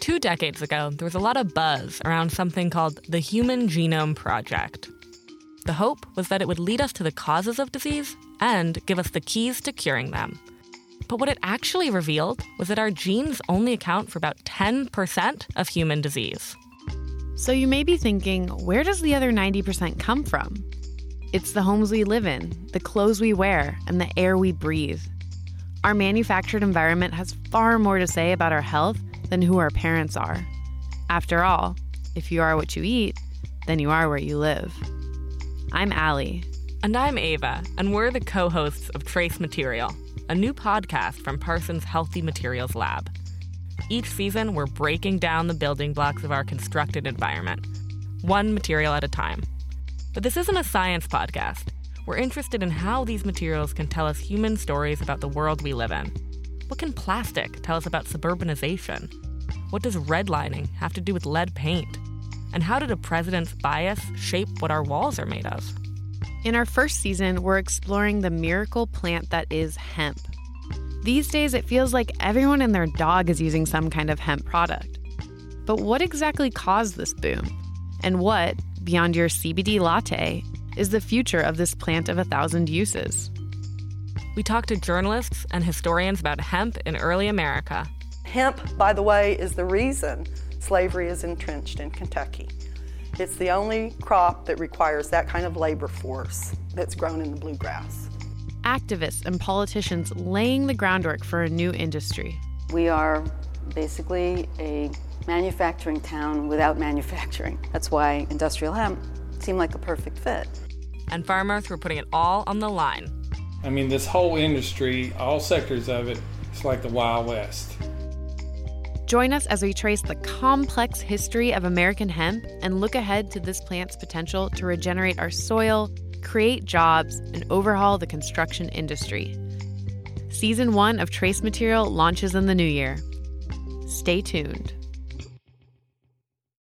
2 decades ago, there was a lot of buzz around something called the Human Genome Project. The hope was that it would lead us to the causes of disease and give us the keys to curing them. But what it actually revealed was that our genes only account for about 10% of human disease. So you may be thinking, where does the other 90% come from? It's the homes we live in, the clothes we wear, and the air we breathe. Our manufactured environment has far more to say about our health than who our parents are. After all, if you are what you eat, then you are where you live. I'm Allie. And I'm Ava, and we're the co-hosts of Trace Material, a new podcast from Parsons Healthy Materials Lab. Each season, we're breaking down the building blocks of our constructed environment, one material at a time. But this isn't a science podcast. We're interested in how these materials can tell us human stories about the world we live in. What can plastic tell us about suburbanization? What does redlining have to do with lead paint? And how did a president's bias shape what our walls are made of? In our first season, we're exploring the miracle plant that is hemp. These days, it feels like everyone and their dog is using some kind of hemp product. But what exactly caused this boom? And what, beyond your CBD latte, is the future of this plant of 1,000 uses? We talked to journalists and historians about hemp in early America. Hemp, by the way, is the reason slavery is entrenched in Kentucky. It's the only crop that requires that kind of labor force that's grown in the bluegrass. Activists and politicians laying the groundwork for a new industry. We are basically a manufacturing town without manufacturing. That's why industrial hemp seemed like a perfect fit. And farmers were putting it all on the line. I mean, this whole industry, all sectors of it, it's like the Wild West. Join us as we trace the complex history of American hemp and look ahead to this plant's potential to regenerate our soil, create jobs, and overhaul the construction industry. Season 1 of Trace Material launches in the new year. Stay tuned.